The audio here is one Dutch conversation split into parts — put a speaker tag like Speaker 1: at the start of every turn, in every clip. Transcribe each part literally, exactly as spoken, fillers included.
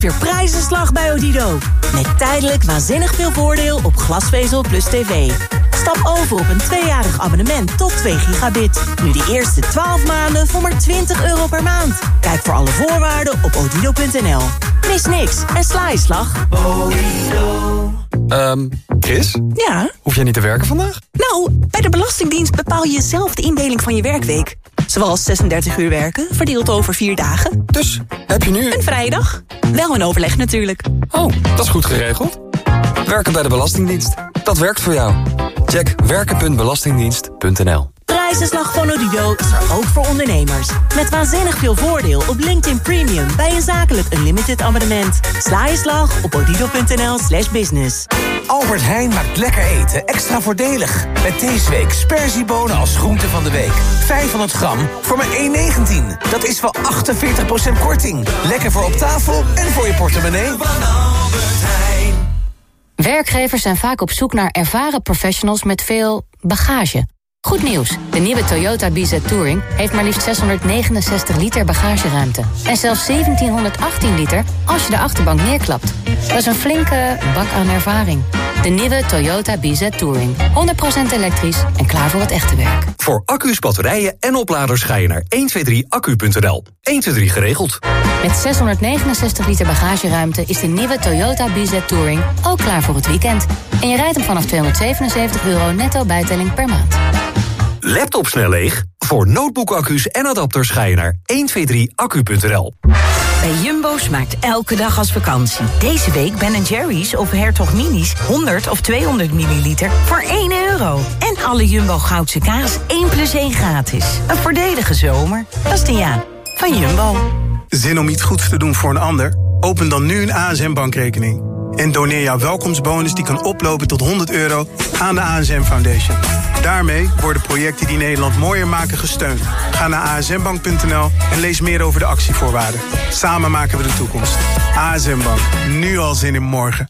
Speaker 1: Weer prijzenslag bij Odido. Met tijdelijk waanzinnig veel voordeel op glasvezel plus tv. Stap over op een tweejarig abonnement tot twee gigabit. Nu de eerste twaalf maanden voor maar twintig euro per maand. Kijk voor alle voorwaarden op odido punt n l. Mis niks en sla je slag.
Speaker 2: Odido. Um, Chris?
Speaker 1: Ja?
Speaker 2: Hoef jij niet te werken vandaag?
Speaker 1: Nou, bij de Belastingdienst bepaal je zelf de indeling van je werkweek. Zoals zesendertig uur werken, verdeeld over vier dagen.
Speaker 2: Dus, heb je nu...
Speaker 1: Een vrijdag? Wel een overleg natuurlijk.
Speaker 2: Oh, dat is goed geregeld. Werken bij de Belastingdienst. Dat werkt voor jou. Check werken punt belastingdienst punt n l.
Speaker 1: Prijzenslag van Odido is er ook voor ondernemers. Met waanzinnig veel voordeel op LinkedIn Premium bij een zakelijk unlimited abonnement. Sla je slag op odido punt n l slash business.
Speaker 3: Albert Heijn maakt lekker eten extra voordelig. Met deze week sperziebonen als groente van de week. vijfhonderd gram voor maar één negentien. Dat is wel achtenveertig procent korting. Lekker voor op tafel en voor je portemonnee.
Speaker 4: Werkgevers zijn vaak op zoek naar ervaren professionals met veel bagage. Goed nieuws, de nieuwe Toyota B Z Touring heeft maar liefst zeshonderdnegenenzestig liter bagageruimte. En zelfs zeventienhonderdachttien liter als je de achterbank neerklapt. Dat is een flinke bak aan ervaring. De nieuwe Toyota B Z Touring. honderd procent elektrisch en klaar voor het echte werk.
Speaker 5: Voor accu's, batterijen en opladers ga je naar honderddrie accu punt n l. honderddrie geregeld.
Speaker 4: Met zeshonderdnegenenzestig liter bagageruimte is de nieuwe Toyota B Z Touring ook klaar voor het weekend. En je rijdt hem vanaf tweehonderdzevenenzeventig euro netto bijtelling per maand.
Speaker 5: Laptop snel leeg? Voor notebook-accu's en adapters ga je naar honderddrie accu punt n l.
Speaker 6: Bij Jumbo smaakt elke dag als vakantie. Deze week Ben Jerry's of Hertog Minis honderd of tweehonderd milliliter voor één euro. En alle Jumbo Goudse kaas één plus één gratis. Een voordelige zomer. Dat is de ja van Jumbo.
Speaker 7: Zin om iets goeds te doen voor een ander? Open dan nu een A S M-bankrekening. En doneer jouw welkomstbonus die kan oplopen tot honderd euro aan de A S M Foundation. Daarmee worden projecten die Nederland mooier maken gesteund. Ga naar a s m bank punt n l en lees meer over de actievoorwaarden. Samen maken we de toekomst. A S M Bank. Nu al zin in morgen.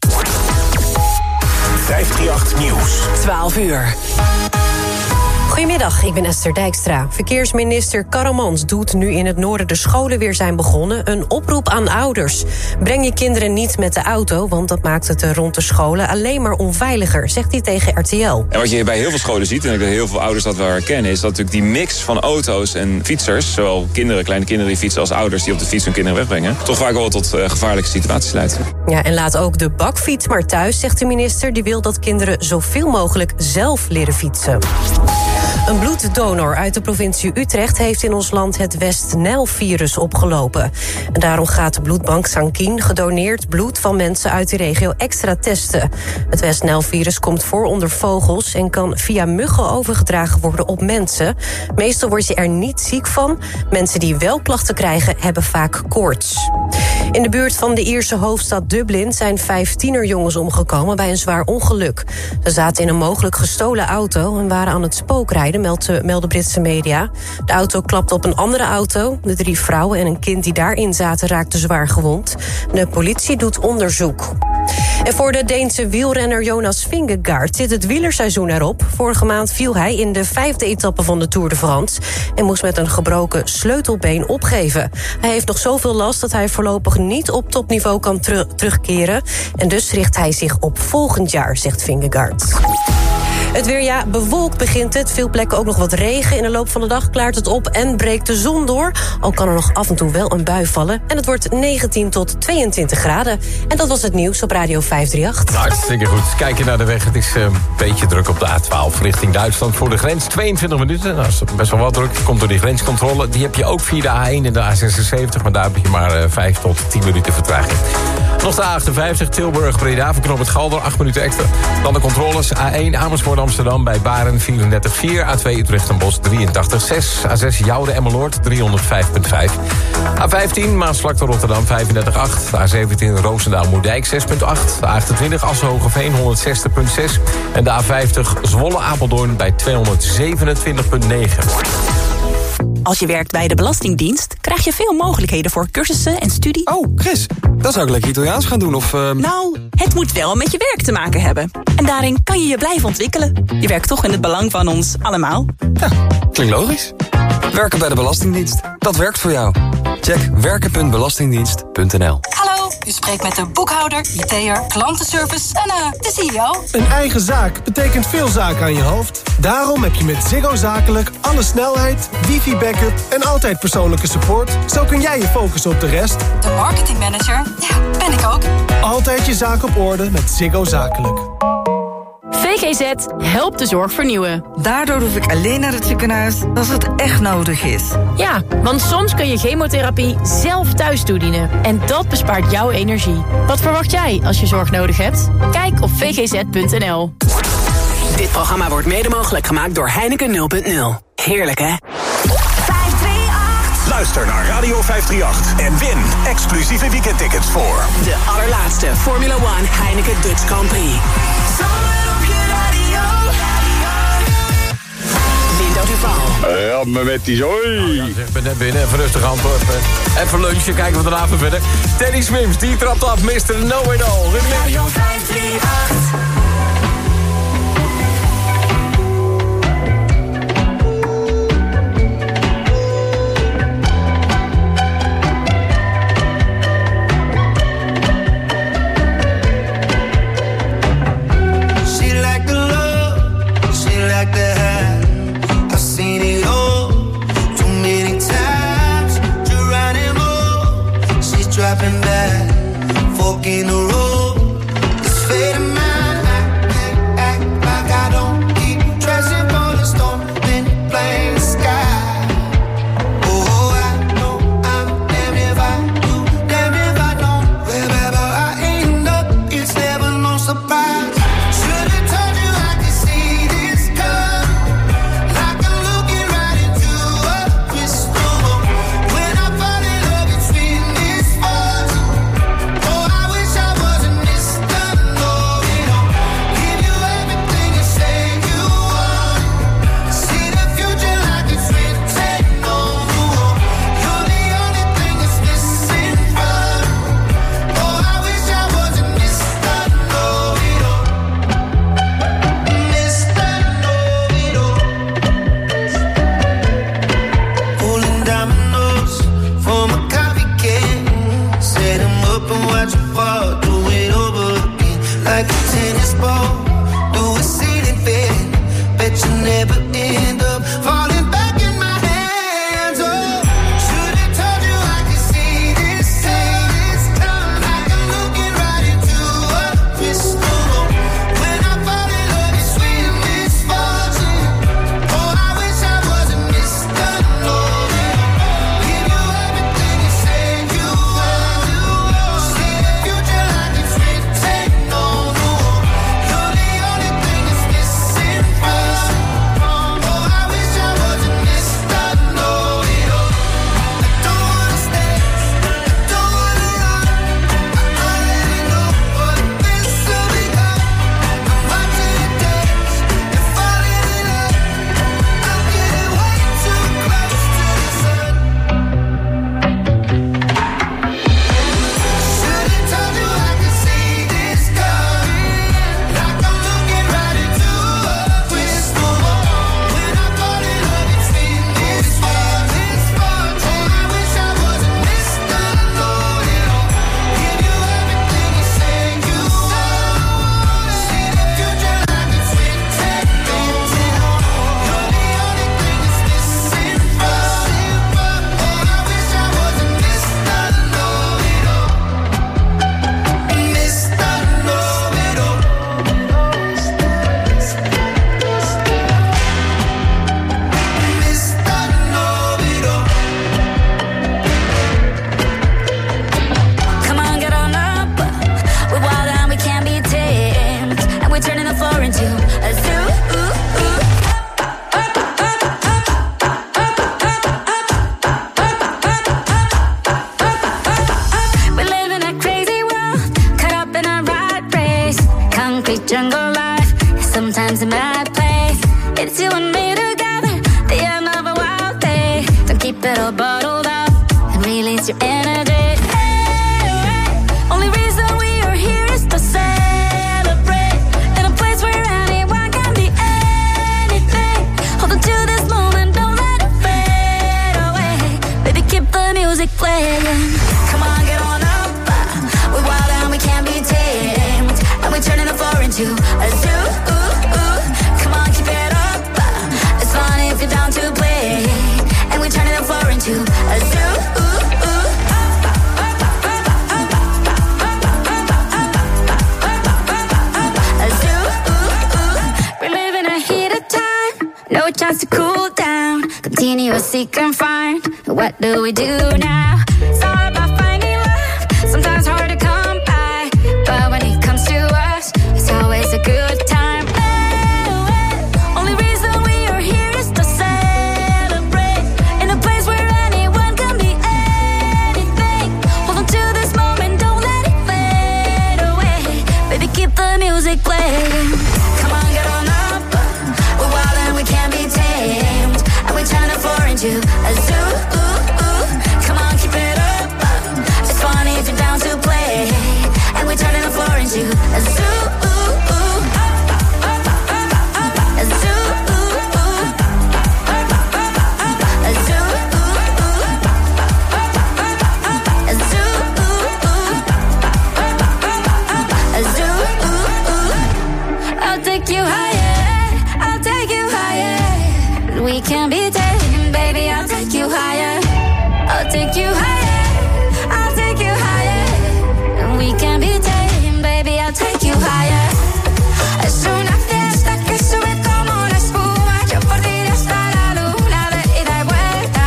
Speaker 3: vijfhonderdachttien Nieuws.
Speaker 8: twaalf uur. Goedemiddag, ik ben Esther Dijkstra. Verkeersminister Karremans doet nu in het noorden de scholen weer zijn begonnen een oproep aan ouders. Breng je kinderen niet met de auto, want dat maakt het er rond de scholen alleen maar onveiliger, zegt hij tegen R T L.
Speaker 9: En wat je bij heel veel scholen ziet, en ik denk dat heel veel ouders dat wel herkennen, is dat natuurlijk die mix van auto's en fietsers, zowel kinderen, kleine kinderen die fietsen als ouders die op de fiets hun kinderen wegbrengen, toch vaak wel tot uh, gevaarlijke situaties leidt.
Speaker 8: Ja, en laat ook de bakfiets maar thuis, zegt de minister. Die wil dat kinderen zoveel mogelijk zelf leren fietsen. Een bloeddonor uit de provincie Utrecht heeft in ons land het West-Nijl-virus opgelopen. En daarom gaat de bloedbank Sanquin gedoneerd bloed van mensen uit die regio extra testen. Het West-Nijl-virus komt voor onder vogels en kan via muggen overgedragen worden op mensen. Meestal word je er niet ziek van. Mensen die wel klachten krijgen, hebben vaak koorts. In de buurt van de Ierse hoofdstad Dublin zijn vijf tienerjongens omgekomen bij een zwaar ongeluk. Ze zaten in een mogelijk gestolen auto en waren aan het spookrijden, melden Britse media. De auto klapte op een andere auto. De drie vrouwen en een kind die daarin zaten raakten zwaar gewond. De politie doet onderzoek. En voor de Deense wielrenner Jonas Vingegaard zit het wielerseizoen erop. Vorige maand viel hij in de vijfde etappe van de Tour de France en moest met een gebroken sleutelbeen opgeven. Hij heeft nog zoveel last dat hij voorlopig niet op topniveau kan ter- terugkeren. En dus richt hij zich op volgend jaar, zegt Vingegaard. Het weer, ja, bewolkt begint het. Veel plekken ook nog wat regen. In de loop van de dag klaart het op en breekt de zon door. Al kan er nog af en toe wel een bui vallen. En het wordt negentien tot tweeëntwintig graden. En dat was het nieuws op Radio vijfhonderdachttien.
Speaker 10: Hartstikke goed. Kijken naar de weg. Het is een beetje druk op de A twaalf richting Duitsland voor de grens. tweeëntwintig minuten. Nou, dat is best wel wat druk. Komt door die grenscontrole. Die heb je ook via de A één en de A zesenzeventig. Maar daar heb je maar vijf tot tien minuten vertraging. Nog de A achtenvijftig, Tilburg-Breda, voor knooppunt Galder, acht minuten extra. Dan de controles, A één Amersfoort Amsterdam bij Baren vierendertig komma vier, A twee Utrecht en Bos drieëntachtig komma zes, A zes Joude Emmeloord driehonderdvijf komma vijf, A vijftien Maasvlakte Rotterdam vijfendertig komma acht, A zeventien Roosendaal-Moerdijk zes komma acht, A achtentwintig Assen-Hogeveen honderdzestig komma zes en de A vijftig Zwolle-Apeldoorn bij tweehonderdzevenentwintig komma negen.
Speaker 1: Als je werkt bij de Belastingdienst, krijg je veel mogelijkheden voor cursussen en studie.
Speaker 2: Oh, Chris, dan zou ik lekker Italiaans gaan doen of... Uh...
Speaker 1: Nou, het moet wel met je werk te maken hebben. En daarin kan je je blijven ontwikkelen. Je werkt toch in het belang van ons allemaal.
Speaker 2: Ja, klinkt logisch. Werken bij de Belastingdienst, dat werkt voor jou. Check werken punt belastingdienst punt n l.
Speaker 1: Hallo,
Speaker 11: U spreekt met de boekhouder, I T'er, klantenservice en uh, de C E O.
Speaker 12: Een eigen zaak betekent veel zaken aan je hoofd. Daarom heb je met Ziggo Zakelijk alle snelheid, wifi-backup en altijd persoonlijke support. Zo kun jij je focussen op de rest.
Speaker 11: De marketingmanager? Ja, ben ik ook.
Speaker 12: Altijd je zaak op orde met Ziggo Zakelijk.
Speaker 13: V G Z helpt de zorg vernieuwen.
Speaker 14: Daardoor hoef ik alleen naar het ziekenhuis als het echt nodig is.
Speaker 13: Ja, want soms kun je chemotherapie zelf thuis toedienen. En dat bespaart jouw energie. Wat verwacht jij als je zorg nodig hebt? Kijk op v g z punt n l.
Speaker 15: Dit programma wordt mede mogelijk gemaakt door Heineken nul punt nul. Heerlijk, hè?
Speaker 16: Luister naar Radio vijfhonderdachtendertig en win exclusieve weekendtickets voor
Speaker 15: de allerlaatste Formula One Heineken Dutch Grand Prix. Lindo Duval.
Speaker 17: Ja, maar met die zooi.
Speaker 10: Ja, ik ben net binnen, even rustig Antwerpen. Even lunchen, kijken we daarna verder. Teddy Swims, die trapt af, mister Know It All.
Speaker 18: Radio vijfhonderdachtendertig.
Speaker 19: Dropping back, fork in the road. This fate of mine, act, act, act like I don't keep dressing for the storm, then blame the sky. Oh, I know I'm damned if I do, damned if I don't. Wherever I end up, it's never no surprise. Should've told you I could see this coming, like I'm looking right into a crystal ball. When I fall in love, it's between this. Like a tennis ball, do a ceiling fan. Bet you never end up falling back in my hands. Oh, should've told you I could see this, see this coming. Like I'm looking right into a crystal ball. When I fall in love, it's sweet misfortune. Oh, I wish I wasn't Mister Know-It-All. Give you everything you say you want. See the future like it's written on.
Speaker 20: Jungle life, sometimes in my place. It's you and me together, the end of a wild day. Don't keep it all bottled up and release your energy. Hey, hey. Only reason we are here is to celebrate in a place where anyone can be anything. Hold on to this moment, don't let it fade away. Baby, keep the music playing. Come on, get on up. We starts to cool down. Continue to seek and find. What do we do now? It's all about finding love. Sometimes hard to come by, but when it comes to us, it's always a good time. Oh, oh. Only reason we are here is to celebrate in a place where anyone can be anything. Hold on to this moment, don't let it fade away. Baby, keep the music playing. Come on, get on up. We're wild and we can't be tamed, and we turn the floor into a zoo. Come on, keep it up. It's funny if you're down to play, and we're turning the floor into a zoo. A zoo. A zoo. A zoo. A zoo. I'll take you higher. I'll take you higher. We can be taken, baby. I'll take you higher. I'll take you higher. I'll take you higher. We can be taken, baby. I'll take you higher. Es una fiesta que sube como la espuma. Yo por ti hasta la luna de ida y vuelta.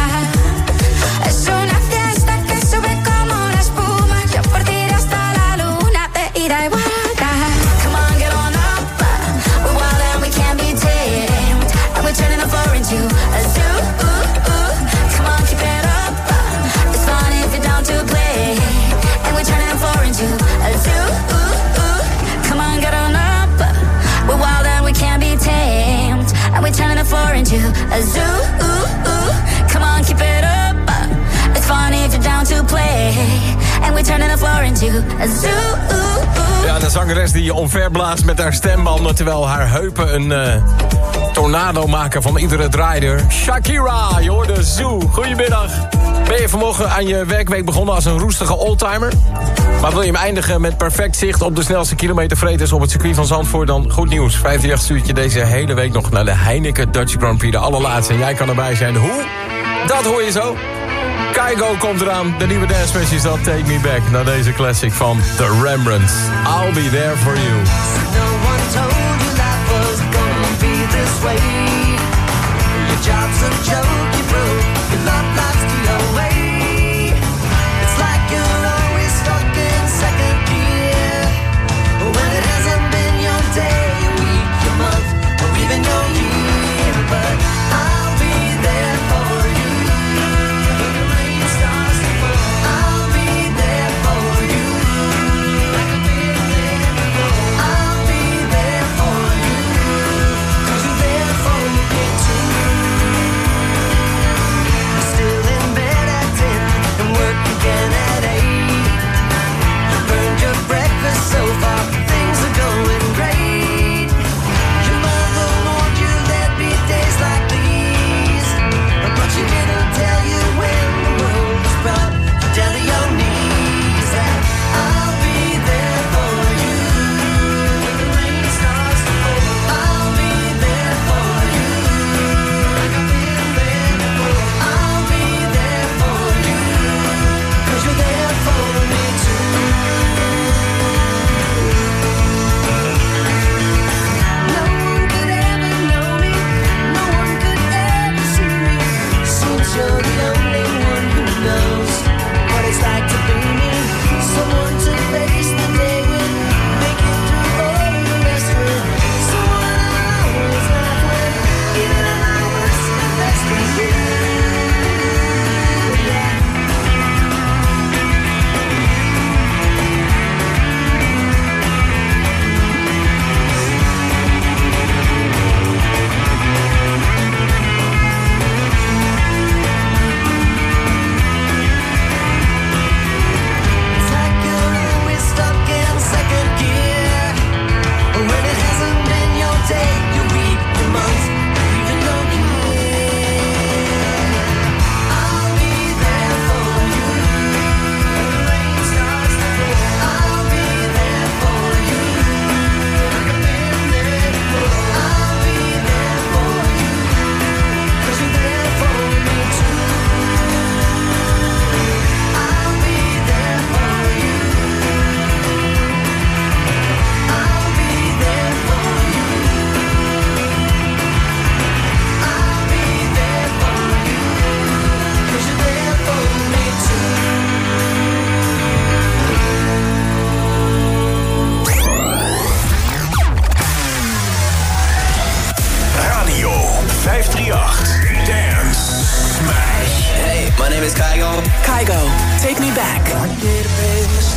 Speaker 20: Es una fiesta que sube como la espuma. Yo por ti hasta la luna de ida y vuelta. Come on, get on up. We're wild and we can't be tamed, and we're turning the floor into a zoo. Come on, keep it up. It's fun if you're down to play, and we're turning the floor into a zoo. Come on, get on up. We're wild and we can't be tamed, and we're turning the floor into a zoo. Come on, keep it up. It's fun if you're down to play, and we're turning the floor into a zoo.
Speaker 10: Ja, de zangeres die omverblaast met haar stembanden, terwijl haar heupen een uh, tornado maken van iedere draaider. Shakira, je hoort de Zoo. Goedemiddag. Ben je vanmorgen aan je werkweek begonnen als een roestige oldtimer? Maar wil je hem eindigen met perfect zicht op de snelste kilometervreters op het circuit van Zandvoort? Dan goed nieuws. vijfendertig stuurt je deze hele week nog naar de Heineken Dutch Grand Prix. De allerlaatste. En jij kan erbij zijn. Hoe? Dat hoor je zo. Kygo komt eraan. De nieuwe dance is dat Take Me Back. Naar deze classic van The Rembrandts. I'll be there for you.
Speaker 19: No one told you life was gonna be this way. Your job's a joke, you broke. Your love life's the away. It's like you're always stuck in second gear, when it hasn't been your day, your week, your month, or even your year. But I'll be there for you when the rain starts to fall. I'll be there for you like I've been there before. I'll be there for you 'cause you're there for me too. Still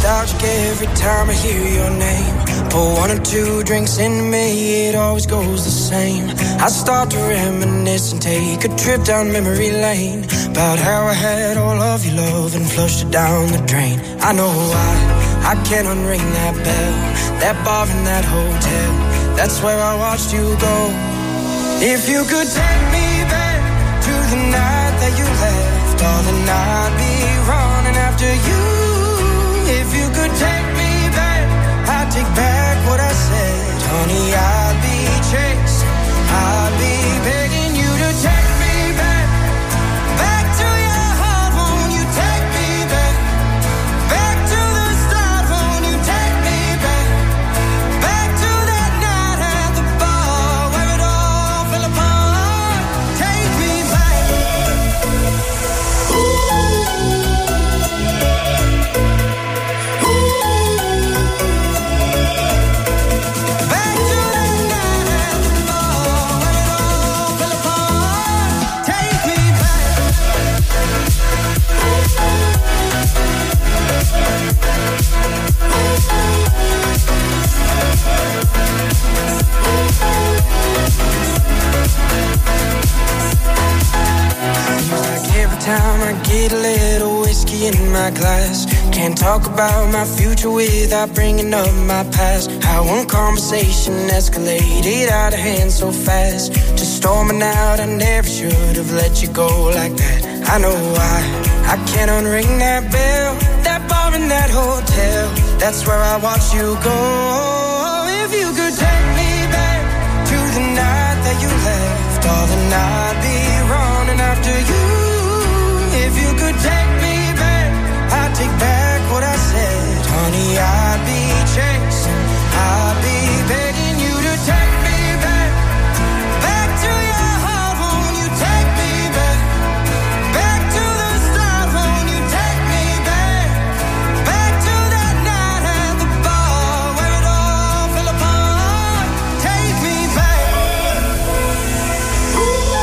Speaker 17: nostalgic every time I hear your name. Pour one or two drinks into me, it always goes the same. I start to reminisce and take a trip down memory lane, about how I had all of your love and flushed it down the drain. I know why, I can't unring that bell, that bar in that hotel, that's where I watched you go. If you could take me back to the night that you left, darling, I'd be running after you. If you could take me back, I'd take back what I said. Honey, I'd be chasing, I'd be begging you to take me back, back to your heart. Won't you take me back, back to the start? Won't you take me back, back to that night at the bar where it all fell apart? Take me back. Ooh. Time I get a little whiskey in my glass, can't talk about my future without bringing up my past. How one conversation escalated out of hand so fast, just storming out. I never should have let you go like that. I know why, I can't unring that bell, that bar in that hotel, that's where I watch you go. If you could take me back to the night that you left, darling, I'd be running after you. If you could take me back, I'd take back what I said. Honey, I'd be chasing, I'd be begging you to take me back, back to your heart. Won't you take me back, back to the start? Won't you take me back, back to that night at the bar where it all fell apart? Take me back. Ooh.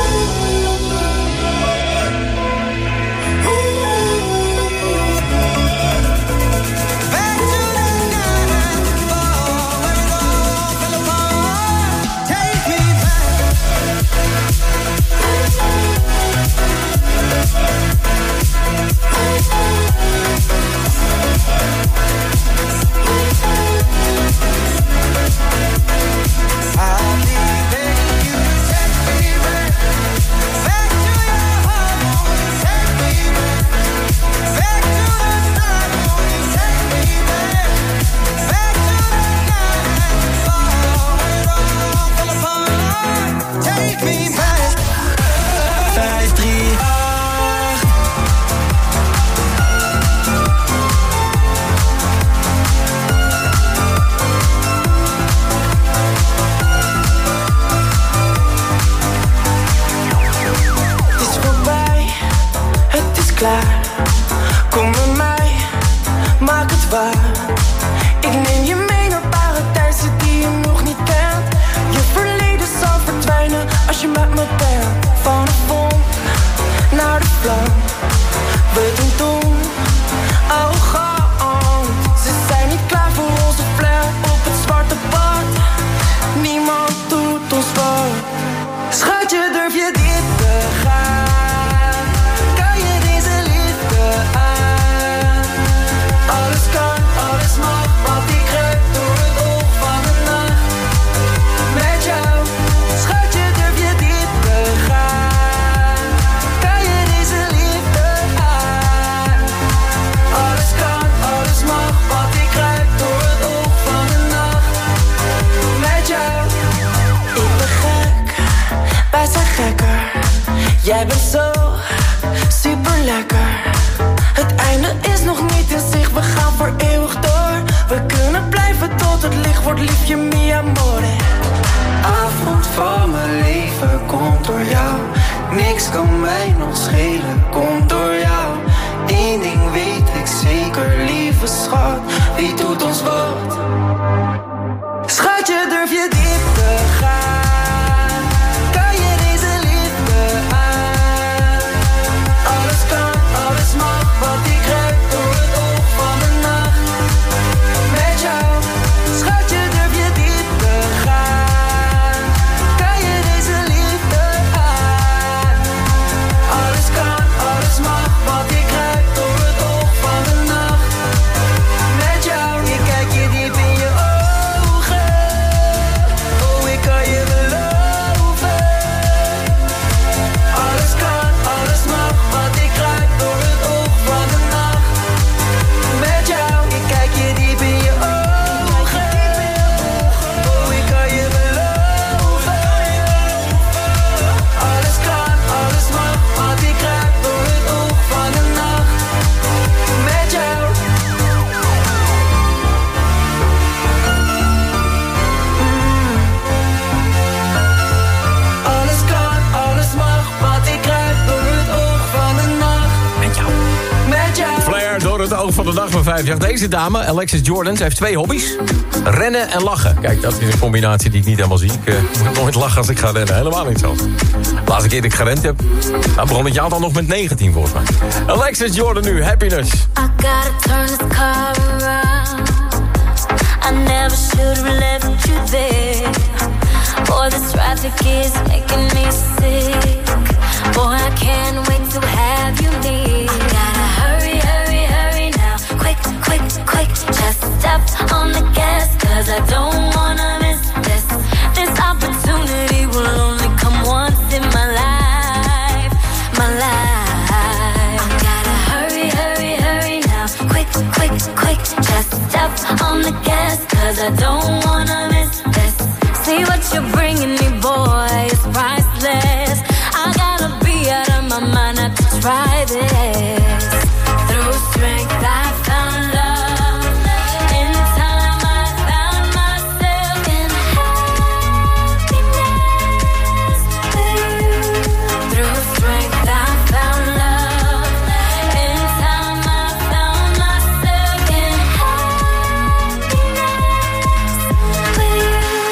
Speaker 17: Kom met mij, maak het waar. Ik neem je mee naar paradijzen die je nog niet kent. Je verleden zal verdwijnen als je met me bent. Van de vonk naar de vlam, we doen toen arrogant. Ze zijn niet klaar voor onze flair op het zwarte pad. Niemand doet ons wat. Schatje, durf je dit te gaan? Alles kan, alles mag, want ik grijp door het oog van de nacht. Met jou, schatje, durf je diep te gaan? Kan je deze liefde aan? Alles kan, alles mag, want ik grijp door het oog van de nacht. Met jou, ik ben gek, wij zijn gekker. Jij bent zo super lekker. Het einde is nog niet in zicht, we gaan voor eeuwig door. We kunnen blijven tot het licht wordt, liefje, mi amore. Avond van mijn leven komt door jou. Niks kan mij nog schelen, komt door jou. Eén ding weet ik zeker, lieve schat, wie doet ons wat? Schatje, durf je diep te gaan? Kan je deze liefde aan? Alles kan, alles mag, want ik grijp door het oog van de nacht.
Speaker 10: hoog van de dag van vijf jaar. Deze dame, Alexis Jordan, ze heeft twee hobby's. Rennen en lachen. Kijk, dat is een combinatie die ik niet helemaal zie. Ik uh, moet nooit lachen als ik ga rennen. Helemaal niet zo. De laatste keer dat ik gerend heb, nou begon het jaar dan nog met negentien volgens mij. Alexis Jordan nu, Happiness.
Speaker 20: I gotta turn this car around. I never should have left you there. Boy, this traffic is making me sick. Boy, I can't wait to have you near. I gotta hurry, hurry, hurry now. Quick, quick, quick. Just step on the gas, cause I don't wanna miss this. This opportunity will only come once in my life. My life. I gotta hurry, hurry, hurry now. Quick, quick, quick. Just step on the gas, cause I don't wanna miss this. See what you're bringing me, boy, it's priceless. I gotta be out of my mind not to try this. Through strength I found love. In time I found myself in happiness with you. Through strength I found love. In time I found myself in happiness with you.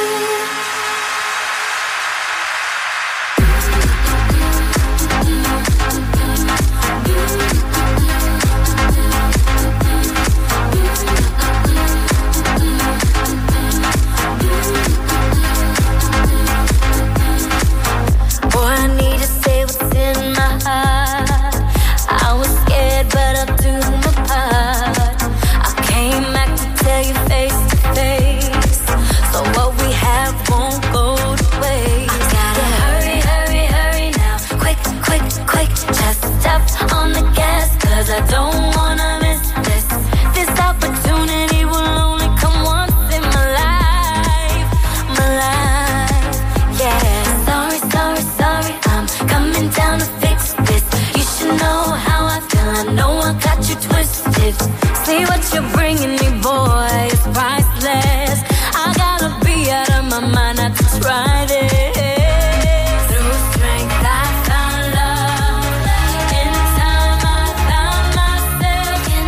Speaker 20: Boy, I need to say what's in my heart. I was scared, but I'll do my part. I came back to tell you face to face. So what we have won't go to waste. I gotta hurry, hurry, hurry now. Quick, quick, quick. Just step on the gas, cause I don't wanna miss this. This opportunity will only come once in my life. My life, yeah. Sorry, sorry, sorry, I'm coming down to fix this. You should know how I feel, I know I got you twisted. See what you're bringing me, boy, it's priceless. I gotta be out of my mind not to try this. Through strength I found love. In time I found myself in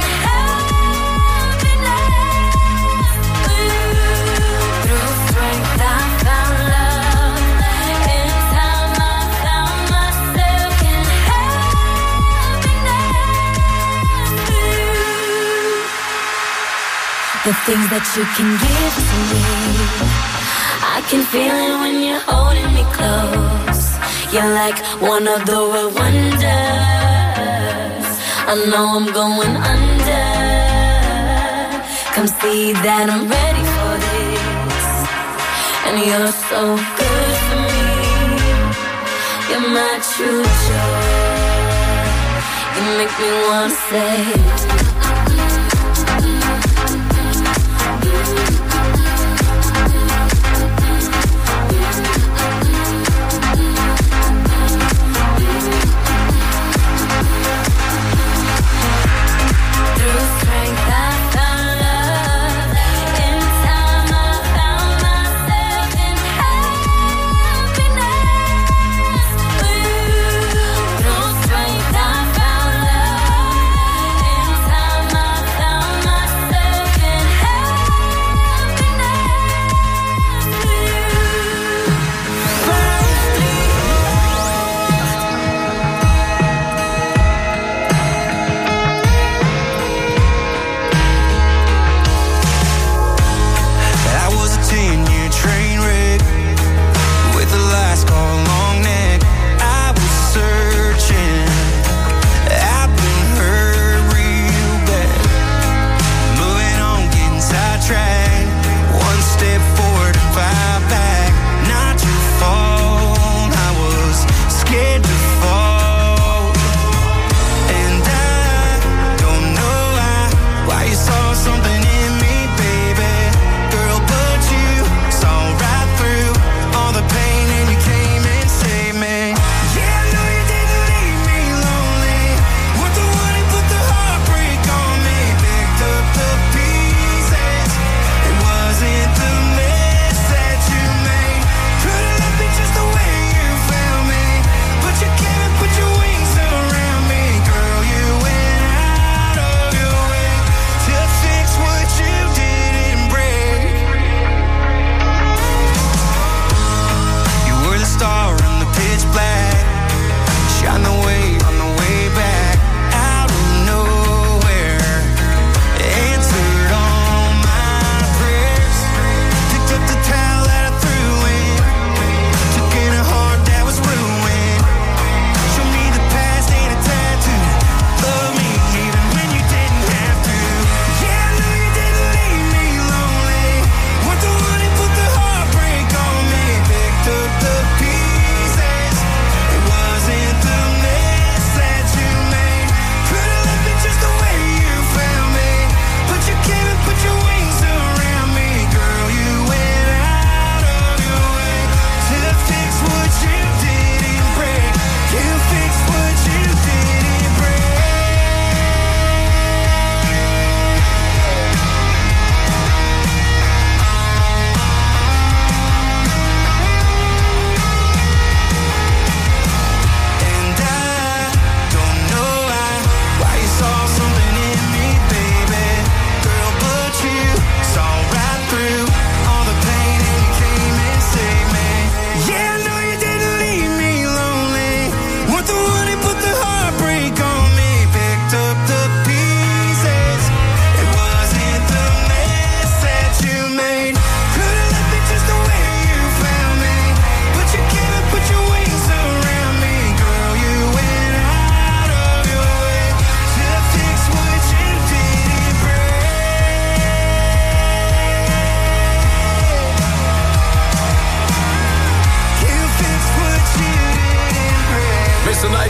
Speaker 20: happiness with you. Through strength I found love. In time I found myself in happiness with you. The things that you can give to me, I can feel it when you're holding me close. You're like one of the world wonders. I know I'm going under. Come see that I'm ready for this. And you're so good for me. You're my true joy. You make me wanna say in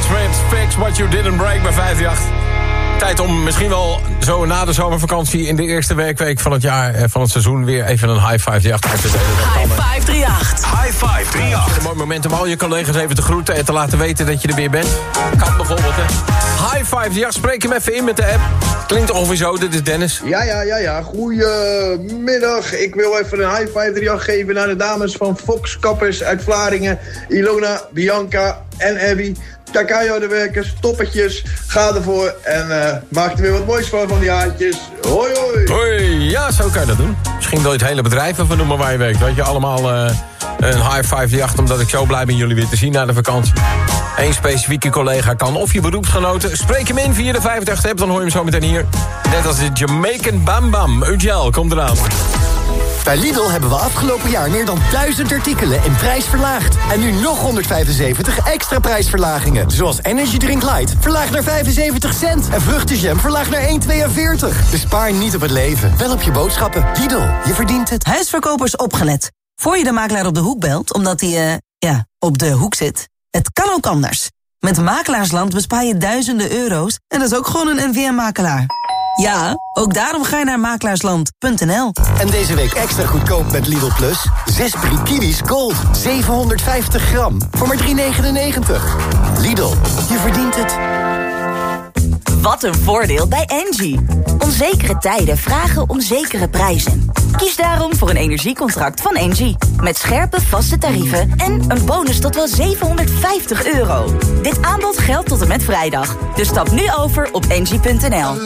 Speaker 10: Smith, Fix What You Didn't Break bij vijf drie acht. Tijd om misschien wel zo na de zomervakantie in de eerste werkweek van het jaar, van het seizoen, weer even een high five drie acht uit te delen.
Speaker 1: High five drie acht.
Speaker 16: High five drie acht.
Speaker 10: Een mooi moment om al je collega's even te groeten en te laten weten dat je er weer bent. Kan bijvoorbeeld, hè. High five drie acht, spreek hem even in met de app. Klinkt ongeveer zo, dit is Dennis.
Speaker 21: Ja, ja, ja, ja. Goedemiddag. Ik wil even een high five drie acht geven naar de dames van Fox Kappers uit Vlaardingen. Ilona, Bianca en Abby. Takayo de werkers, toppetjes. Ga ervoor en uh, maak er weer wat moois van van die haartjes. Hoi, hoi.
Speaker 10: Hoi, ja, zo kan je dat doen. Misschien wil je het hele bedrijf even noemen waar je werkt. Weet je, allemaal uh, een high five drie acht, omdat ik zo blij ben jullie weer te zien na de vakantie. Eén specifieke collega kan of je beroepsgenoten. Spreek hem in via de vijfendertig app, dan hoor je hem zo meteen hier. Net als de Jamaican Bam Bam. Ujel, komt eraan.
Speaker 22: Bij Lidl hebben we afgelopen jaar meer dan duizend artikelen in prijs verlaagd. En nu nog honderdvijfenzeventig extra prijsverlagingen. Zoals Energy Drink Light, verlaagd naar vijfenzeventig cent. En vruchtenjam, verlaagd naar één komma tweeënveertig. Bespaar niet op het leven, wel op je boodschappen. Lidl, je verdient het.
Speaker 23: Huisverkopers opgelet. Voor je de makelaar op de hoek belt, omdat hij, uh, ja, op de hoek zit. Het kan ook anders. Met Makelaarsland bespaar je duizenden euro's. En dat is ook gewoon een N V M-makelaar. Ja, ook daarom ga je naar makelaarsland punt n l.
Speaker 22: En deze week extra goedkoop met Lidl Plus. Zes brie kiwis Gold, zevenhonderdvijftig gram. Voor maar drie negenennegentig. Lidl, je verdient het.
Speaker 1: Wat een voordeel bij Engie. Onzekere tijden vragen om zekere prijzen. Kies daarom voor een energiecontract van Engie. Met scherpe vaste tarieven en een bonus tot wel zevenhonderdvijftig euro. Dit aanbod geldt tot en met vrijdag. Dus stap nu over op engie punt n l.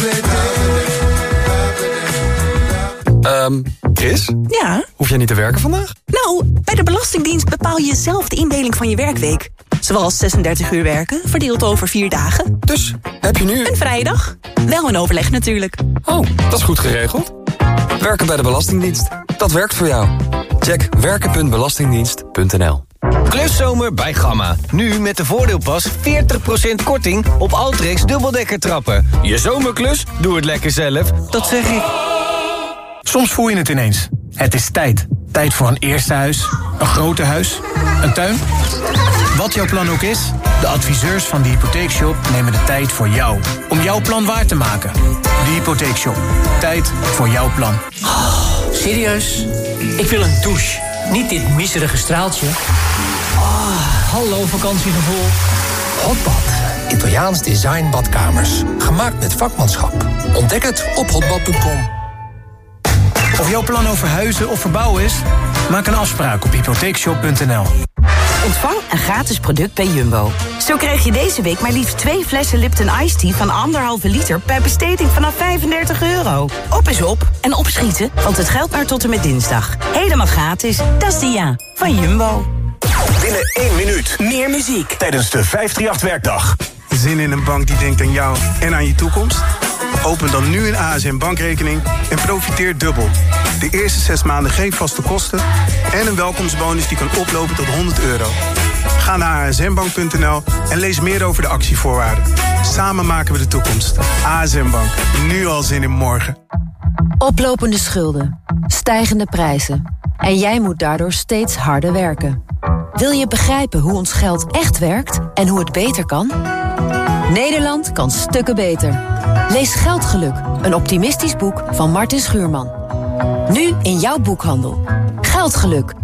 Speaker 2: Ehm, um, Chris?
Speaker 1: Ja?
Speaker 2: Hoef jij niet te werken vandaag?
Speaker 1: Nou, bij de Belastingdienst bepaal je zelf de indeling van je werkweek. Zoals zesendertig uur werken, verdeeld over vier dagen.
Speaker 2: Dus, heb je nu...
Speaker 1: Een vrije dag. Wel een overleg natuurlijk.
Speaker 2: Oh, dat is goed geregeld. Werken bij de Belastingdienst. Dat werkt voor jou. Check werken punt belastingdienst punt n l.
Speaker 24: Kluszomer bij Gamma. Nu met de voordeelpas veertig procent korting op Altrex dubbeldekkertrappen. Je zomerklus? Doe het lekker zelf. Dat zeg ik.
Speaker 25: Soms voel je het ineens. Het is tijd. Tijd voor een eerste huis, een groter huis, een tuin. Wat jouw plan ook is, de adviseurs van de Hypotheekshop nemen de tijd voor jou. Om jouw plan waar te maken. De Hypotheekshop. Tijd voor jouw plan.
Speaker 26: Oh, serieus? Ik wil een douche. Niet dit miserige straaltje. Oh, hallo vakantiegevoel.
Speaker 27: Hotbad. Italiaans design badkamers. Gemaakt met vakmanschap. Ontdek het op hotbad punt com.
Speaker 25: Of jouw plan over huizen of verbouwen is? Maak een afspraak op hypotheekshop punt n l.
Speaker 6: Ontvang een gratis product bij Jumbo. Zo krijg je deze week maar liefst twee flessen Lipton Ice Tea van anderhalve liter per besteding vanaf vijfendertig euro. Op is op en opschieten, want het geldt maar tot en met dinsdag. Helemaal gratis, dat is Dia van Jumbo.
Speaker 16: Binnen één minuut
Speaker 1: meer muziek
Speaker 16: tijdens de vijf drie acht werkdag.
Speaker 7: Zin in een bank die denkt aan jou en aan je toekomst? Open dan nu een A S M bankrekening en profiteer dubbel. De eerste zes maanden geen vaste kosten en een welkomstbonus die kan oplopen tot honderd euro. Ga naar a s m bank punt n l en lees meer over de actievoorwaarden. Samen maken we de toekomst. A S M Bank, nu al zin in morgen.
Speaker 28: Oplopende schulden, stijgende prijzen. En jij moet daardoor steeds harder werken. Wil je begrijpen hoe ons geld echt werkt en hoe het beter kan? Nederland kan stukken beter. Lees Geldgeluk, een optimistisch boek van Martin Schuurman. Nu in jouw boekhandel. Geldgeluk.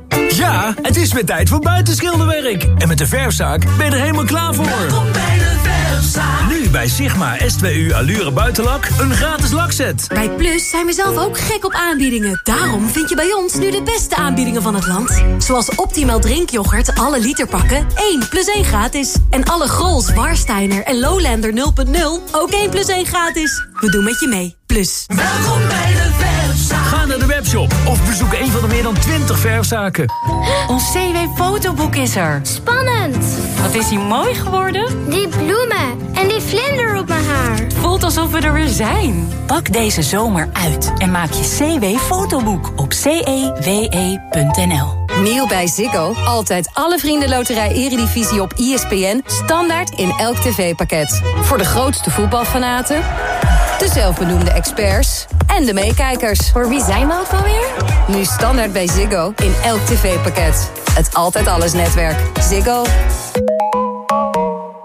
Speaker 29: Ja, het is weer tijd voor buitenschilderwerk. En met de verfzaak ben je er helemaal klaar voor.
Speaker 18: Welkom bij de verfzaak.
Speaker 29: Nu bij Sigma S twee U Allure Buitenlak een gratis lakset.
Speaker 30: Bij Plus zijn we zelf ook gek op aanbiedingen. Daarom vind je bij ons nu de beste aanbiedingen van het land. Zoals Optimal drinkyoghurt, alle literpakken, één plus één gratis. En alle Grols, Warsteiner en Lowlander nul punt nul, ook één plus één gratis. We doen met je mee. Plus.
Speaker 18: Welkom bij de verfzaak.
Speaker 29: Ga naar de webshop of bezoek een van de meer dan twintig verfzaken.
Speaker 30: Ons C W-fotoboek is er.
Speaker 31: Spannend.
Speaker 30: Wat is die mooi geworden?
Speaker 31: Die bloemen en die vlinder op mijn haar.
Speaker 30: Het voelt alsof we er weer zijn.
Speaker 1: Pak deze zomer uit en maak je C W-fotoboek op c e w e punt n l.
Speaker 28: Nieuw bij Ziggo. Altijd alle vriendenloterij Eredivisie op I S P N. Standaard in elk tv-pakket. Voor de grootste voetbalfanaten, de zelfbenoemde experts en de meekijkers.
Speaker 31: Voor wie zijn we ook alweer?
Speaker 28: Nu standaard bij Ziggo in elk tv-pakket. Het Altijd Alles netwerk. Ziggo.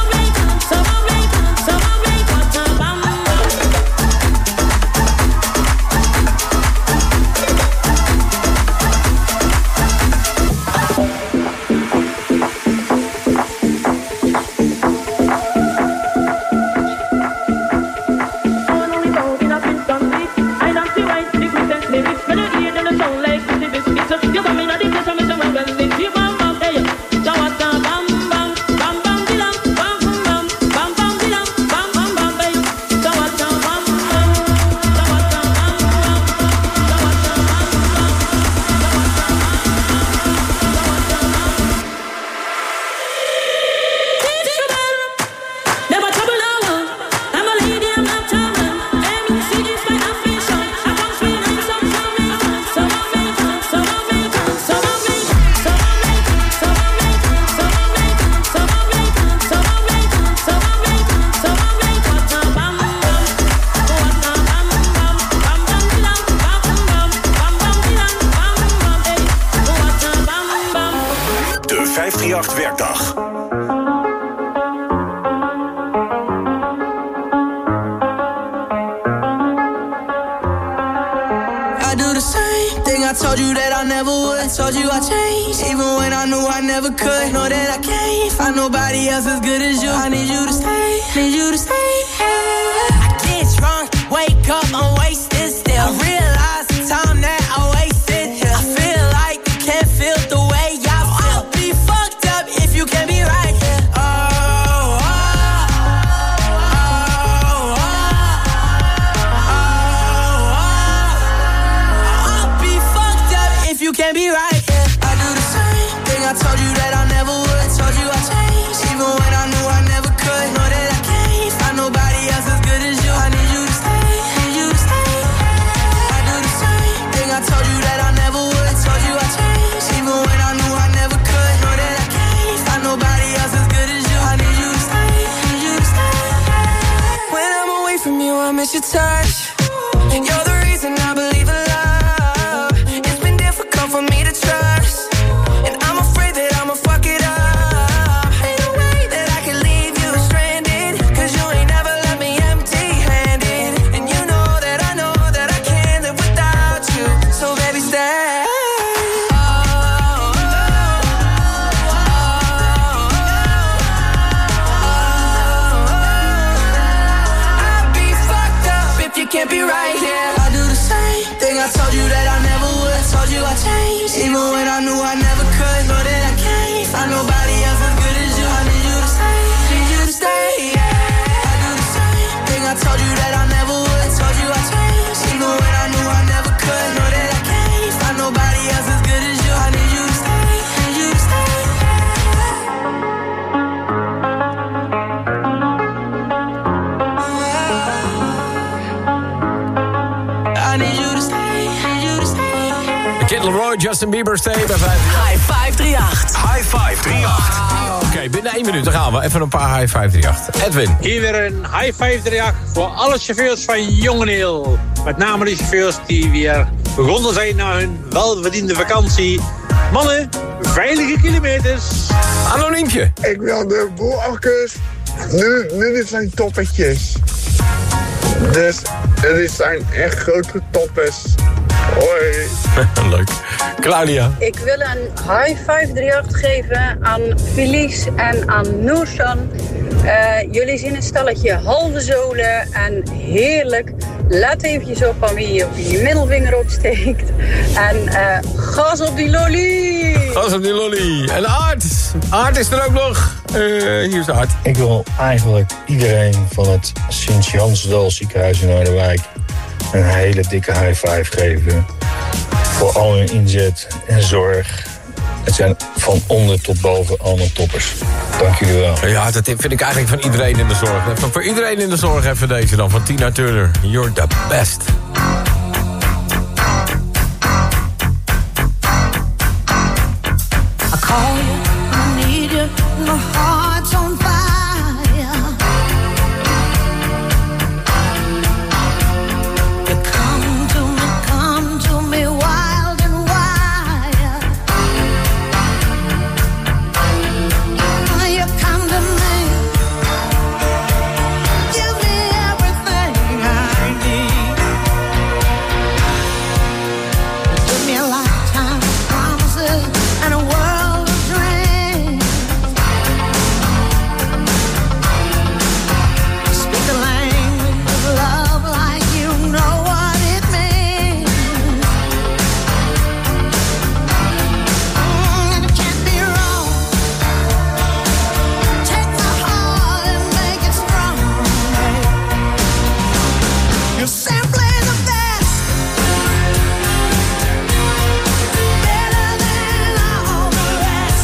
Speaker 16: vijf drie acht Werkdag.
Speaker 9: I do the same thing I told you that I never would. I told you I changed, even when I knew I never could. Know that I can't find nobody else as good as you. I need you to stay, need you to stay. I get drunk, wake up, I'm wasted still. I realize the time that I wasted here. I feel like you can't feel the way I feel. I'll be fucked up if you can't be right here. Oh, oh, oh, oh, oh, oh. I'll be fucked up if you can't be right here. I do the same thing I told you that I never would. I told you I changed, even when I knew I never could. Know that I can't find nobody else as good as you. I need you to stay, need you to stay. I do
Speaker 10: Kid Laroi, Justin Bieber, stay bij vijf.
Speaker 1: High vijf drie acht.
Speaker 16: High five drie acht.
Speaker 10: Oké, okay, binnen één minuut dan gaan we. Even een paar High vijf drie acht. Edwin.
Speaker 11: Hier weer een High vijf drie acht voor alle chauffeurs van Jong en Heel. Met name de chauffeurs die weer begonnen zijn na hun welverdiende vakantie. Mannen, veilige kilometers.
Speaker 10: Anoniempje.
Speaker 12: Ik wil de boerakkers. Nu, nu dit zijn toppetjes. Dus dit zijn echt grote toppers. Hoi.
Speaker 10: Leuk. Claudia.
Speaker 13: Ik wil een high vijf drie acht geven aan Felice en aan Noorsan. Uh, jullie zien een stelletje halve zolen en heerlijk. Let eventjes op aan wie je je middelvinger opsteekt. En uh, gas op die lolly.
Speaker 10: Gas op die lolly. En Aart. Aart is er ook nog. Uh, hier is Aart.
Speaker 14: Ik wil eigenlijk iedereen van het Sint-Jansdal ziekenhuis in Harderwijk een hele dikke high five geven. Voor al hun inzet en zorg. Het zijn van onder tot boven allemaal toppers. Dank jullie wel.
Speaker 10: Ja, dat vind ik eigenlijk van iedereen in de zorg. Even voor iedereen in de zorg even deze dan. Van Tina Turner. You're the best.
Speaker 9: I call you, I need you, my heart's on fire. You come to me, come to me wild and wild. You come to me, give me everything I need. Give me a lifetime of promises and a world of dreams. Speak the language of love like you know what it means. Mm, and it can't be wrong. Take my heart and make it strong. You're simply the best. Better than all the rest.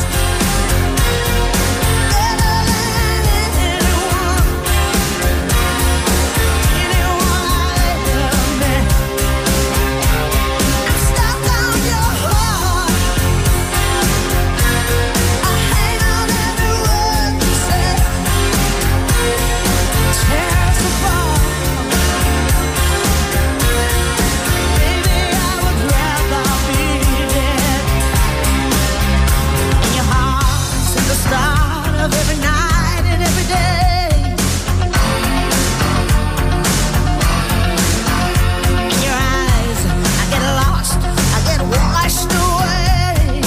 Speaker 9: Better than anyone. Anyone I ever met. I'm stuck on your heart. I hang on every word you say. Tear us apart. Baby, I would rather be dead. In your heart's at the start of every night and every day. In your eyes, I get lost, I get washed away.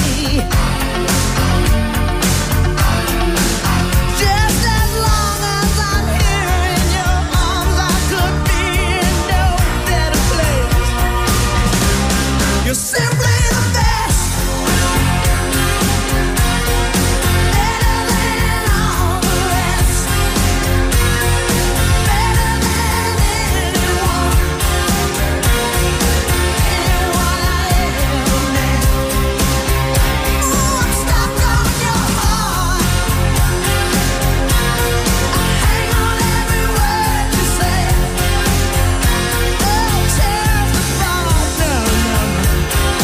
Speaker 9: Just as long as I'm here in your arms, I could be in no better place. You're simply the best. Better than all the rest. Better than anyone. Anyone I ever met. Ooh, I'm stuck on your heart. I hang on every word you say. Oh, tear us apart. No, no, no.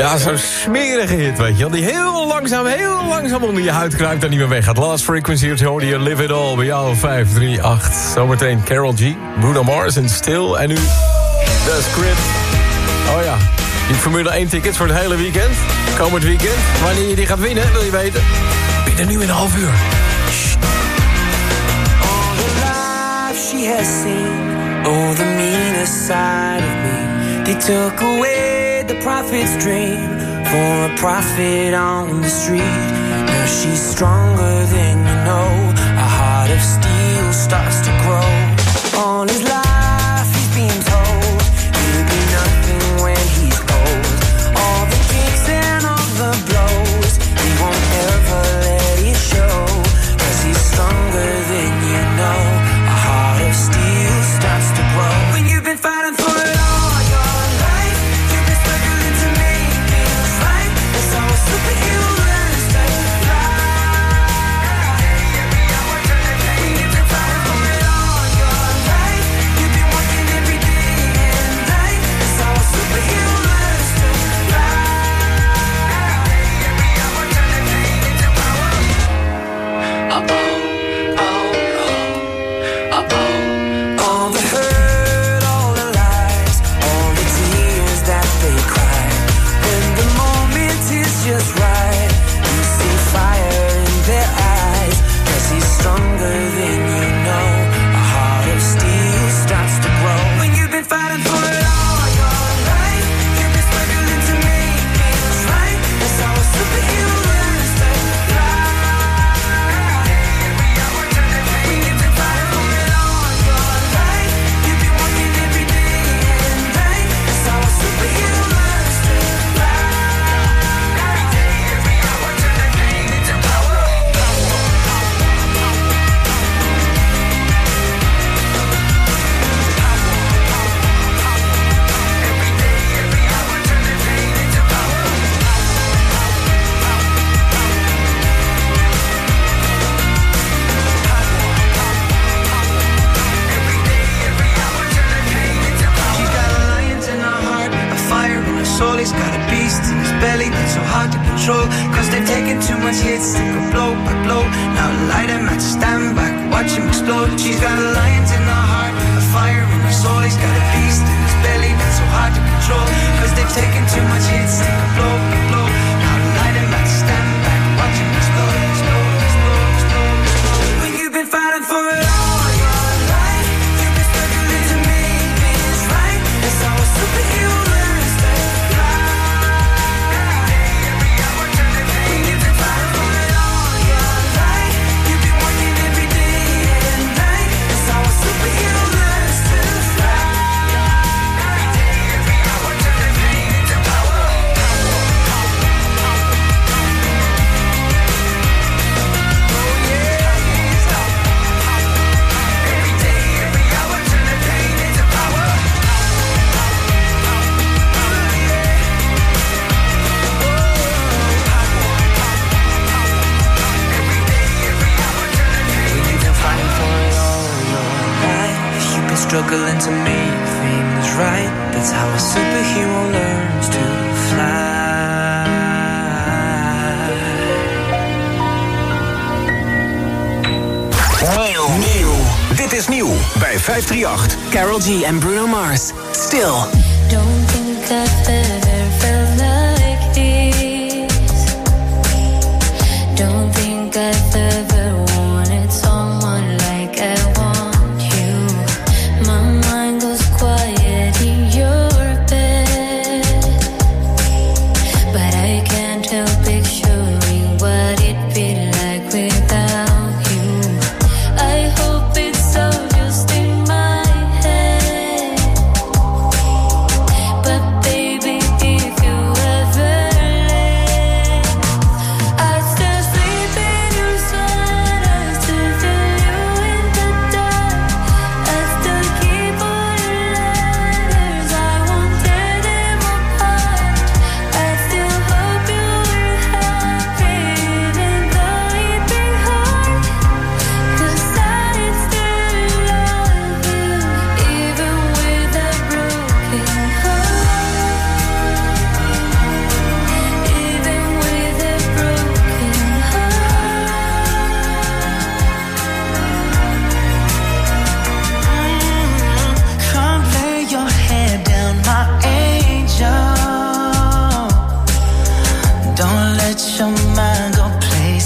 Speaker 10: Ja, zo'n smerige hit, weet je wel. Die heel langzaam, heel langzaam onder je huid kruipt en niet meer weggaat. Last Frequency, het hoorde je Live It All bij jou vijf drie acht. Zometeen Karol G, Bruno Mars en Still. En nu The Script. Oh ja, die Formule één tickets voor het hele weekend. Komend weekend. Wanneer je die gaat winnen, wil je weten? Binnen nu in een half uur. Shh.
Speaker 9: All the life she has seen, oh the meanest side of me. They took away the prophet's dream for a prophet on the street. Now she's stronger than you know. A heart of steel starts to grow. All his life he's been told he'll be nothing when he's old. All the kicks and all the blows, he won't ever let it show. Cause he's stronger than you know. A heart of steel starts to grow. When you've been fighting for it all your life, you've been struggling to make things right. That's how a superhero learns to fly. When you've been fighting for it all your life, you've been working every day and night. That's how a superhero learns to fly. Uh-oh, oh, oh, uh-oh. All the hurt, all the lies, all the tears that they cry. When the moment is just right, you see fire in their eyes. Cause he's stronger than you know. A heart of steel starts to grow. When you've been fighting for it all your life, you've been struggling to make things right. That's how a superhero learns to fly. When you've been fighting for it all your life, you've been working every day and night. That's how a superhero learns to fly. Every day, every hour, turn that pain into power. Every day, every hour, turn that pain into power. Every day, every hour, turn that pain into power. He's got a lion in her heart, a fire in her soul. He's got a beast in his belly that's so hard to control. Cause they've taken too much hits, they go blow by blow. Now light him at stand back, watch him explode. She's got a lion in her heart, a fire in her soul. He's got a beast in his belly that's so hard to control. Cause they've taken too much hits, they go blow by blow. Now light him at stand back, watch him explode, explode, explode, explode, explode. When you've been fighting for it all your life, you've been struggling to make things right. That's how a superhero learns to fly. Every hour, turn that pain. When you've been fighting for it all your life, you've been working every day and night. That's how a superhero learns to fly. Every day, every hour, turn that pain into power. Oh yeah, every day, every hour, turn that pain into power. When you've been fighting for it all your life, you've been struggling to make things right. That's how a superhero learns to fly.
Speaker 16: Nieuw. Nieuw. Dit is nieuw bij vijf drie acht.
Speaker 2: Karol G en Bruno Mars. Still.
Speaker 18: Don't think I've ever felt like this. Don't think I've ever wanted someone like I want you. My mind goes quiet in your bed, but I can't help picturing what it'd be like without you. I hope it's all just in my head, but baby, if you ever leave, I still sleep in your side.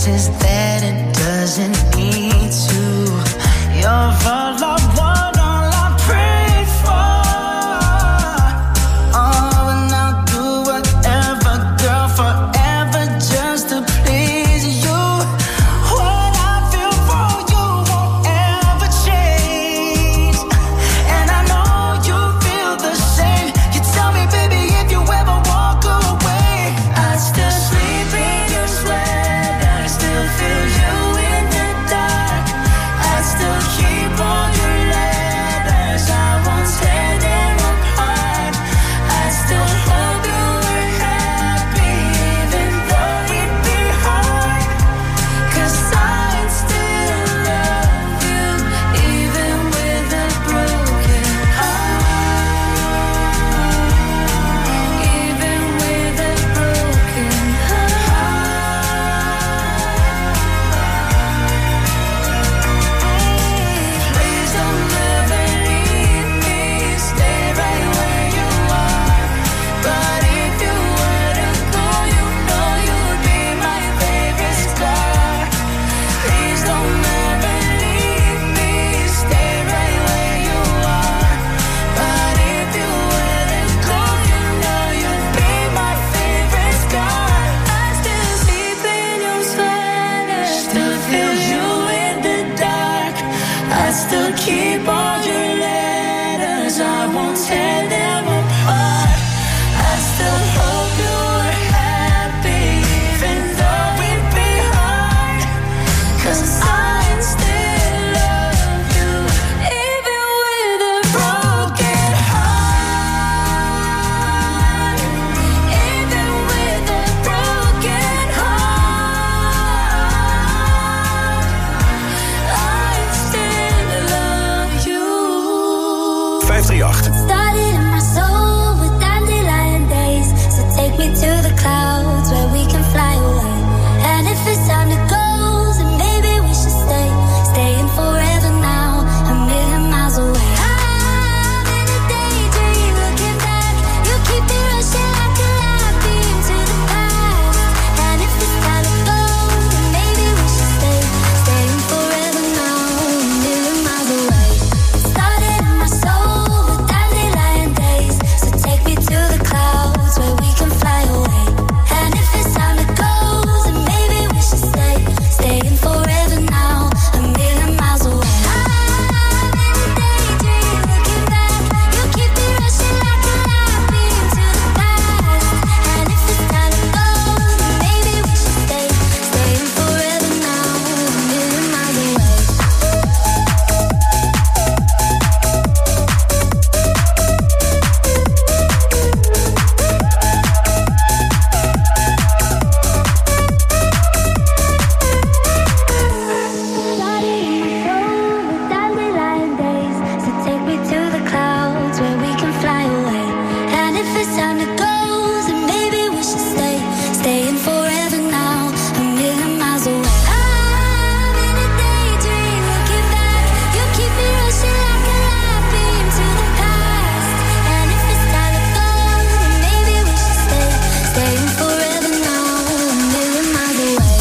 Speaker 9: places that it doesn't need to. You're the love one, all I prayed for. Oh, and I'll do whatever, girl, forever just to please you. What I feel for you won't ever change, and I know you feel the same. You tell me, baby, if you ever walk away, I still sleep in your sweater, I still feel you in the dark, I still keep all your letters, I won't tear them apart, I still hope you were happy, even though it'd be hard, 'cause I still love you, even with a broken heart, even with a broken heart. Please don't ever leave me, stay right where you are. But if you were to go, you know you'd be my favorite star. Please don't ever leave me, stay right where you are. But if you were to go, you know you'd be my favorite star. I still sleep in your sweater, still feel you in the dark, I still keep all your letters, I won't tear them apart, I still hope you were happy, even though it'd be hard, 'cause I still love you, even with a broken heart, even with a broken heart, I still love you.
Speaker 16: vijf drie acht.
Speaker 9: Started in my soul with dandelion days. So take me to the clouds where we can fly away. And if it's time to go, then maybe we should stay. Staying forever now, a million miles away. I'm in a daydream looking back. You keep me rushing like a light beam to the past. And if it's time to go, then maybe we should stay. Staying forever now, a million miles away. Started in my soul with dandelion days. So take me to the clouds where we can fly away. And if it's time to go, then maybe we should stay. Staying forever now, a million miles away. I'm in a daydream looking back. You keep me rushing like a light beam to the past. And if it's time to go, then maybe we should stay. Staying forever now, a million miles away. Dandelion days, so take me to the clouds where we can fly away. And if it's time to go, then maybe we should stay. Staying forever now, a million miles away. I'm in a daydream looking back. You keep me rushing like a light beam to the past. And if it's time to go, then maybe we should stay. Staying forever now, a million miles away.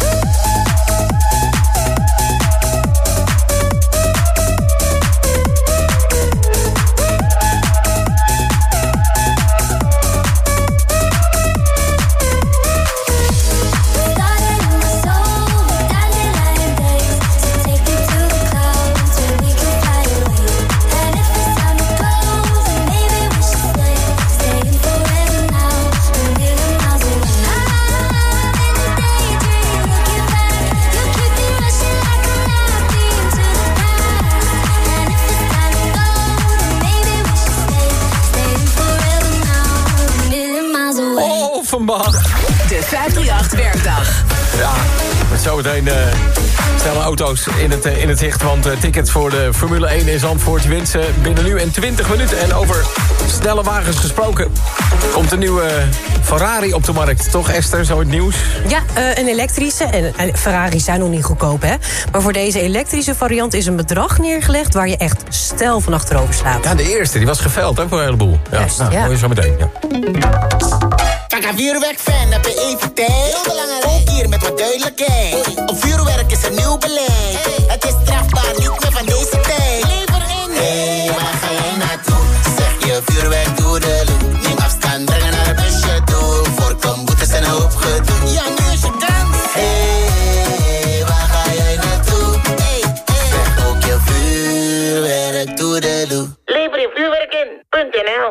Speaker 9: Started in my soul with dandelion days. So take me to the clouds where we can fly away. And if it's time to go, then maybe we should stay. Staying forever now, a million miles away. I'm in a daydream looking back. You keep me rushing like a light beam to the past. And if it's time to go, then maybe we should stay. Staying forever now, a million miles away.
Speaker 10: Offenbach.
Speaker 1: De vijfhonderdachtendertig werkdag.
Speaker 10: Ja, met zometeen uh, snelle auto's in het, uh, in het zicht. Want uh, tickets voor de Formule één in Zandvoort wensen binnen nu en twintig minuten. En over snelle wagens gesproken. Komt een nieuwe Ferrari op de markt, toch Esther? Zo het nieuws?
Speaker 15: Ja, uh, een elektrische. En, en Ferraris zijn nog niet goedkoop, hè? Maar voor deze elektrische variant is een bedrag neergelegd waar je echt stijl van achterover slaat.
Speaker 10: Ja, de eerste, die was geveld ook voor een heleboel. Ja,
Speaker 15: Juist,
Speaker 10: nou,
Speaker 15: ja.
Speaker 10: hoor je zo meteen. Ja.
Speaker 17: Kijk, vuurwerk fan, heb je even tijd? Heel belangrijk. Ook hier met wat duidelijk.
Speaker 6: duidelijkheid. Op vuurwerk is een nieuw beleid. Het is strafbaar, niet meer van deze tijd. Lever in. Hé, hey, waar ga jij naartoe? Zeg je vuurwerk door de loop. Neem afstand, brengen naar het busje toe. Voorkom boetes en een hoop gedoe. Ja, nu is je kans. Hé, hey, waar ga jij naartoe? Hey, hey. Zeg ook je vuurwerk door de loop.
Speaker 17: Lever je vuurwerk in. .nl.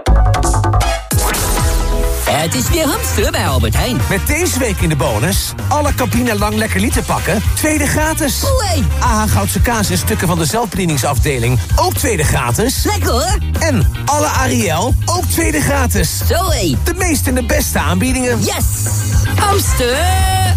Speaker 19: Het is weer hamsteren bij Albert Heijn.
Speaker 4: Met deze week in de bonus alle Campina Lang Lekker Liter pakken, tweede gratis.
Speaker 19: Oei.
Speaker 4: A H Goudse kaas en stukken van de zelfbedieningsafdeling, ook tweede gratis.
Speaker 19: Lekker hoor.
Speaker 4: En alle Ariel, ook tweede gratis.
Speaker 19: Zo hé.
Speaker 4: De meeste en de beste aanbiedingen.
Speaker 19: Yes. Hamsteren.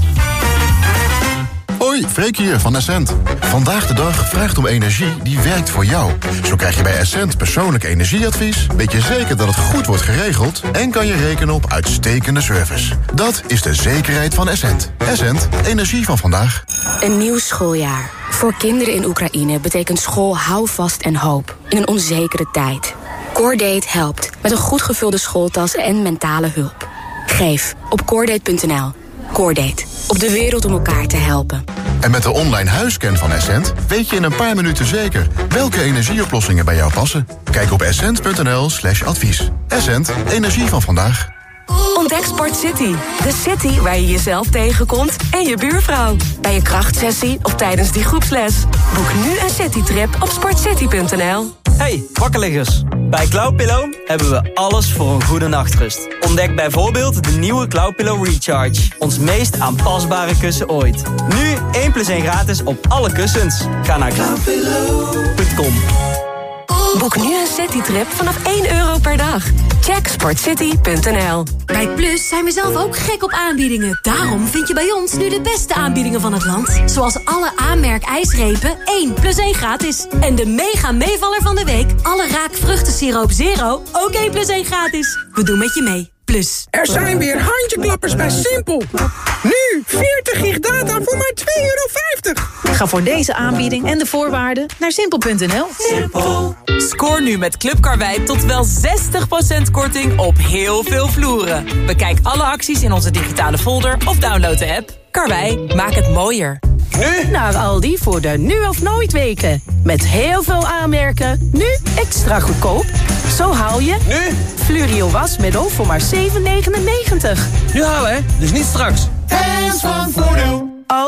Speaker 20: Hoi, Freek hier van Essent. Vandaag de dag vraagt om energie die werkt voor jou. Zo krijg je bij Essent persoonlijk energieadvies, weet je zeker dat het goed wordt geregeld en kan je rekenen op uitstekende service. Dat is de zekerheid van Essent. Essent, energie van vandaag.
Speaker 21: Een nieuw schooljaar. Voor kinderen in Oekraïne betekent school houvast en hoop in een onzekere tijd. Coordate helpt met een goed gevulde schooltas en mentale hulp. Geef op coordate punt n l. Coordate. Op de wereld om elkaar te helpen.
Speaker 20: En met de online huisscan van Essent weet je in een paar minuten zeker welke energieoplossingen bij jou passen. Kijk op essent punt n l slash advies. Essent, energie van vandaag.
Speaker 28: Ontdek Sport City. De city waar je jezelf tegenkomt en je buurvrouw. Bij je krachtsessie of tijdens die groepsles. Boek nu een citytrip op sportcity punt n l.
Speaker 22: Hey, wakkerliggers. Bij Cloudpillow hebben we alles voor een goede nachtrust. Ontdek bijvoorbeeld de nieuwe Cloudpillow Recharge. Ons meest aanpasbare kussen ooit. Nu één plus één gratis op alle kussens. Ga naar cloudpillow punt com.
Speaker 28: Boek nu een citytrip vanaf één euro per dag. Check sportcity punt n l.
Speaker 30: Bij Plus zijn we zelf ook gek op aanbiedingen. Daarom vind je bij ons nu de beste aanbiedingen van het land. Zoals alle A-merk ijsrepen, één plus één gratis. En de mega meevaller van de week, alle Raak vruchtensiroop Zero, ook één plus één gratis. We doen met je mee. Plus.
Speaker 23: Er zijn weer handjeklappers bij Simpel. Nu veertig gig data voor maar twee euro vijftig.
Speaker 24: Ga voor deze aanbieding en de voorwaarden naar simpel punt n l.
Speaker 23: Simpel.
Speaker 25: Scoor nu met Club Karwei tot wel zestig procent korting op heel veel vloeren. Bekijk alle acties in onze digitale folder of download de app. Karwei, maak het mooier.
Speaker 24: Nu naar Aldi voor de nu of nooit weken. Met heel veel aanmerken, nu extra goedkoop. Zo haal je nu Flurio wasmiddel voor maar zeven negenennegentig.
Speaker 22: Nu halen hè, dus niet straks.
Speaker 23: Hands van Voordeel.